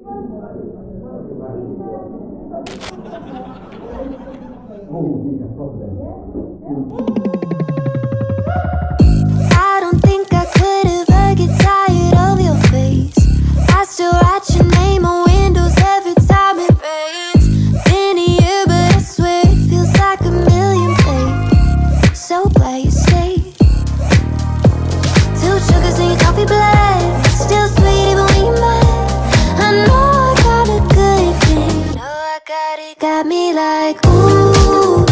I don't think I could ever get tired of your face. I still write your name on windows every time it rains. Been a year, but I swear it feels like a million days. So glad you stayed. 2 sugars in your coffee black, still sweet even when you're mad. I know I got a good thing, know I got it, got me like ooh.